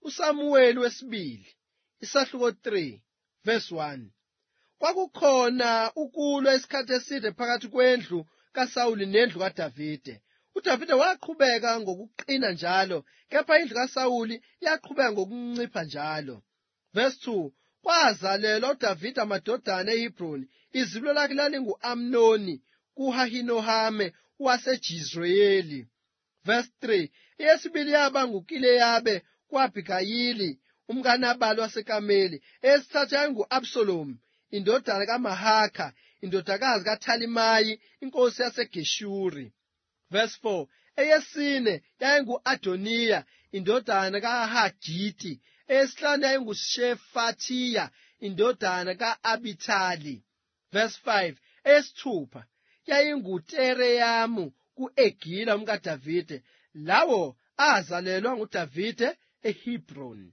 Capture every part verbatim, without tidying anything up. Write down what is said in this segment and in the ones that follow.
uSamuweli wesibili isahluko three verse one. Kwakukhona ukulwa isikhathi eside phakathi kwendlu kaSawuli nendlu kaDavide. uDavide waqhubeka ngokuqina njalo, kepha indlu kaSawuli yaqhubeka ngokuncipha njalo. Verse two. Kwazalelwa uDavide amadodana eHebroni. Izibulo lakhe lalingu-Amnoni kuHahinohame waseJizreyeli. Verse three. Eyesibili yaba nguKileyabe ku-Abhigayili umkaNabhali waseKameli. Eyesithathu yayingu-Absalomu indodana kaMahakha indodakazi kaThalimayi inkosi yaseGeshuri. Verse four. Eyesine yayingu-Adoniya indodana kaHagiti. Eyesihlanu yayinguShefathiya indodana ka-Abithali. Verse five. Eyesithupha yayinguTereyamu ku-Egila umkaDavide. Lawo azalelwa nguDavide eHebroni.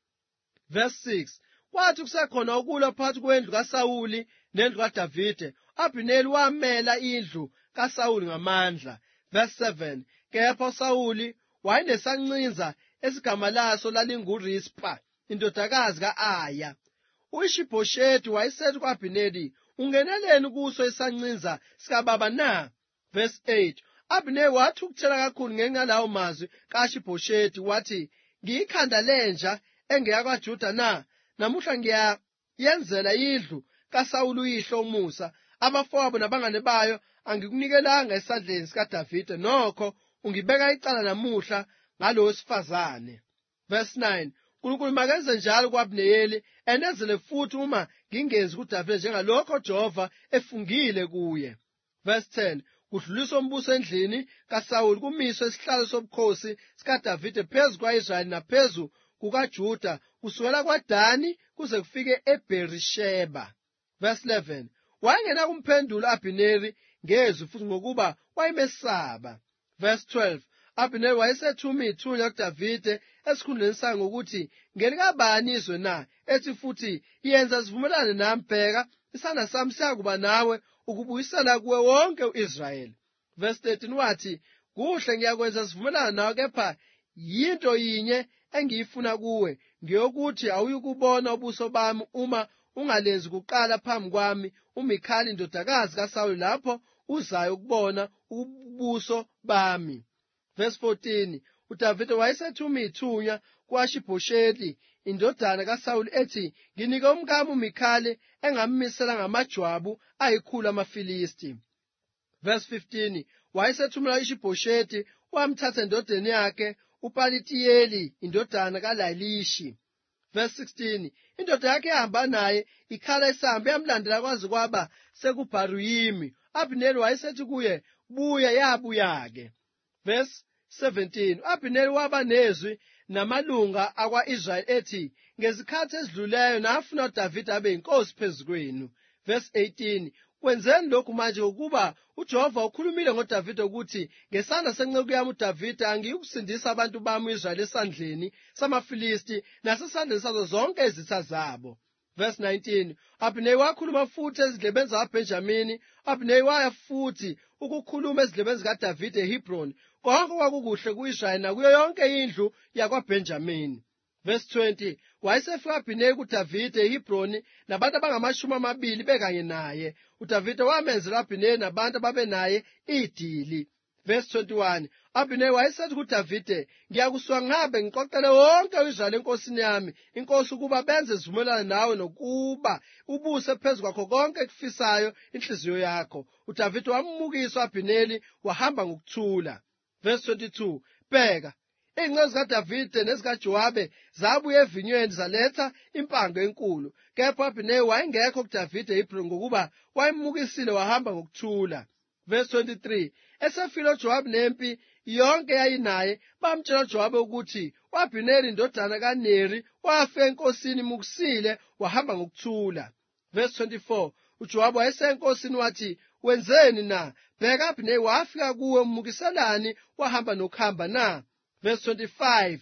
Verse six. Kwathi kusekhona ukulwa phakathi kwendlu kaSawuli nendlu kaDavide, u-Abhineri wamela indlu kaSawuli ngamandla. Verse seven. Kepha uSawuli wayenesancinza esigama laso lalinguRispa indodakazi ka-Aya. U-Ishibhoshethi wayesethi ku-Abhineri, ungeneleni kuso isancinza sikababa na? Verse eight. U-Abhineri wathukuthela kakhulu ngenxa yalawo mazwi ka-Ishibhoshethi, wathi, ngiyikhanda lenja engeyakwaJuda na? Namuhla ngiyayenzela indlu kaSawuli uyihlo umusa. Abafowabo nabangane bayo angikunikelanga esandleni sikaDavide, nokho ungibeka icala namuhla ngalo wesifazane. Verse nine. uNkulunkulu makenze njalo ku-Abhineri, enezele futhi uma ngingenzi kuDavide njengalokho Jehova efungile kuye. Verse ten. Kudluliswa umbuso endlini kaSawuli, kumiswe isihlalo sobukhosi sikaDavide phezu kwa-Israyeli naphezu kukaJuda, kusukela kwaDani kuze kufike eBherisheba. Verse eleven. Wayengena kumphendula u-Abhineri ngezwi futhi ngokuba wayemesaba. Verse twelve. U-Abhineri wayesethuma ithunya kuDavide esikhundleni sakhe ngokuthi, ngelikabani izwe na? Ethi futhi, yenza sivumelane nami, bheka isandla sami siyakuba nawe ukubuyisela kuwe wonke u-Israyeli. Verse thirteen. Wathi, kuhle, ngiyakwenza sivumelane nawe, kepha yinto yinye engiyifuna kuwe, ngiyokuthi awuyukubona ubuso bami uma ungalenzi kuqala phambi kwami uMikhali indodakazi kaSawuli lapho uzayo ukubona ubuso bami. Verse fourteen. uDavide wayesethuma ithunya ku-Ishibhoshethi indodana kaSawuli ethi, nginike umkami uMikhali engammisela ngamajwabu ayikhulu amaFilisti. Verse fifteen. Wayesethumela u-Ishibhoshethi, wamthatha endodeni yakhe uPalitiyeli indodana kaLayishi. Verse sixteen. Indoda yakhe yahamba naye ikhala isamba, yamlandela kwaze kwaba sekuBharuyimi. U-Abhineri wayesethi kuye, buya, yabuya-ke. Verse seventeen. U-Abhineri waba nezwi namalunga akwa-Israyeli ethi, ngezikhathi ezidluleyo nafuna uDavide abe yinkosi phezu kwenu. Verse eighteen. Kwenzeni lokhu manje ukuba uJehova ukhulumile ngoDavide ukuthi, ngesandla senceku yami uDavide angiyukusindisa abantu bami u-Israyeli esandleni samaFilisti nasesandleni sazo zonke izitha zabo. Verse nineteen. U-Abhineri wakhuluma futhi ezindlebeni zakaBhenjamini. U-Abhineri waya futhi ukukhuluma ezindlebeni zikaDavide eHebroni, konke kwakukuhle ku-Israyeli nakuyo yonke indlu yakwaBhenjamini. Verse twenty. Wayesefika u-Abhineri kuDavide eHebroni nabantu abangamashumi amabili bekanye naye. uDavide wamenzela u-Abhineri nabantu ababe naye idili. Verse twenty-one. U-Abhineri wayesethi kuDavide, ngiyakusuka ngihambe ngixoxele wonke u-Israyeli enkosini yami inkosi ukuba benze isivumelwano nawe nokuba ubuse phezu kwakho konke ekufisayo inhliziyo yakho. uDavide wamukisa u-Abhineri wahamba ngokuthula. Verse twenty-two. Bheka, ingcezu zikaDavide nezikaJowabe zabuya evinyweni zaletha impango enkulu, kepha u-Abhineri wayengekho kuDavide eHebroni ngokuba wayemukisile wahamba ngokuthula. Verse twenty-three. Esefile uJowabi nempi yonke yayinaye, bamtshela uJowabi ukuthi u-Abhineri indodana kaNeri wafika enkosini imukisile wahamba ngokuthula. Verse twenty-four. uJowabi wayesenkosini wathi, wenzeni na? Bheka, u-Abhineri wafika kuwe, umukiselani wahamba nokuhamba na? Verse twenty-five.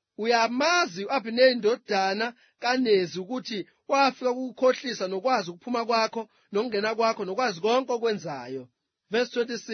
Uyamazi u-Abhineri indodana kaNezi ukuthi wafika ukukhohlisa nokwazi ukuphuma kwakho nokungena kwakho nokwazi konke okwenzayo. Verse twenty-six.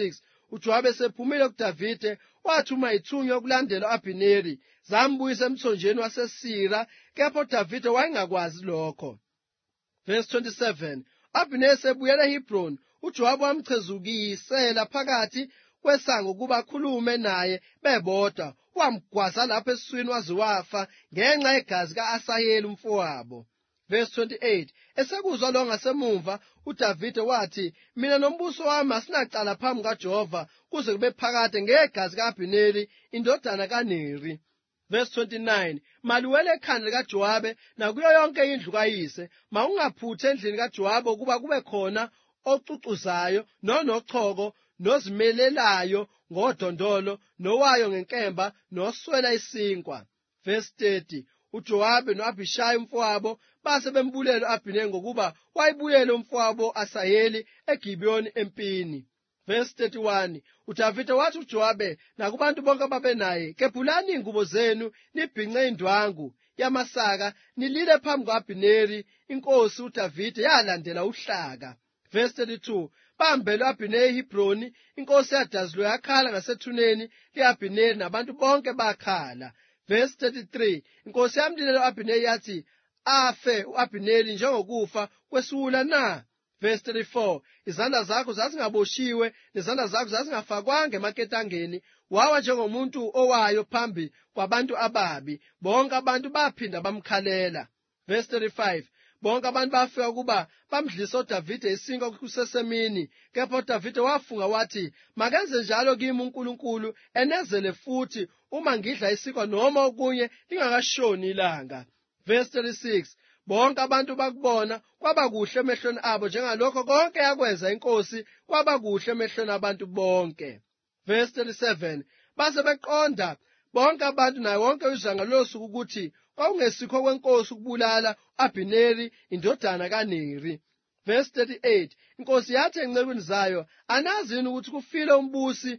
uJowabi esephumile kuDavide wathuma ithunywa ukulandela u-Abhineri zambuyisa emthonjeni waseSira, kepha uDavide wayengakwazi lokho. Verse twenty-seven. U-Abhineri esebuyela eHebhroni, uJowabi wamchezukisela phakathi kwesango ukuba akhulume naye bebodwa, wamgwaza lapho esiswini waze wafa ngenxa yegazi ka-Asaheli umfowabo. Verse twenty-eight. Esekuzwa lo ngasemuva, uDavide wathi, mina nombuso wami asinacala phambi kaJehova kuze kube phakade ngegazi ka-Abhineri indodana kaNeri. Verse twenty-nine. Maluwele ekhanda likaJowabi nakuyo yonke indlu kayise, mawungaphuthi endlini kaJowabi ukuba kube khona ocucuzayo nonochoko nozimelelayo ngodondolo nowayo ngenkemba noswela isinkwa. Verse thirty. uJowabi no-Abhishayi umfowabo base bembulela u-Abhineri ngokuba wayibuyele umfowabo Asaheli eGibiyoni empini. Verse thirty-one. uDavide wathi uJowabi nakubantu bonke ababenaye, kephulani ingubo zenu nibhince indwangu yamasaka nilile phambi kuka-Abhineri. Inkosi uDavide yalandela uhlaka. Verse thirty-two. Bahambele u-Abhineri eHebhroni, inkosi yadazulwa yakhala ngasethuneni li-Abhineri nabantu bonke bakhala. Verse thirty-three. Inkosi yamlilela u-Abhineri yathi, afe u-Abhineri njengokufa kwesiwula na? Verse thirty-four. Izandla zakho zazingaboshiwe nezandla zakho zazingafakwanga emaketangeni, wawa njengomuntu owayo phambi kwabantu ababi. Bonke abantu baphinda bamkhalela. Verse thirty-five. Bonke abantu bafika ukuba bamdlise uDavide isinkwa kusesemini, kepha uDavide wafunga wathi, makenze njalo kimi uNkulunkulu enezele futhi uma ngidla isinkwa noma okunye lingakashoni ilanga. Verse thirty-six. Bonke abantu bakubona kwaba kuhle emehlweni abo njengalokho konke yakwenza inkosi kwaba kuhle emehlweni abantu bonke. Verse thirty-seven. Base beqonda bonke abantu naye wonke uzanga losuku ukuthi kwakungesikho kwenkosi ukubulala u-Abhineri indodana kaNeri. Verse thirty-eight. Inkosi yathi encekwini zayo, anazi yini ukuthi kufile umbusi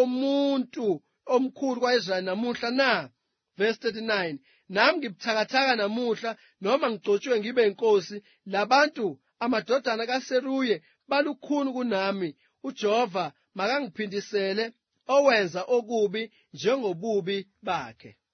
womuntu omkhulu kwa-Israyeli namuhla na? Verse thirty-nine. Nami ngibuthakathaka namuhla noma ngigcotshiwe ngibe inkosi, labantu amadodana kaSeruye balukhuni kunami. uJehova makangiphindisele owenza okubi njengobubi bakhe.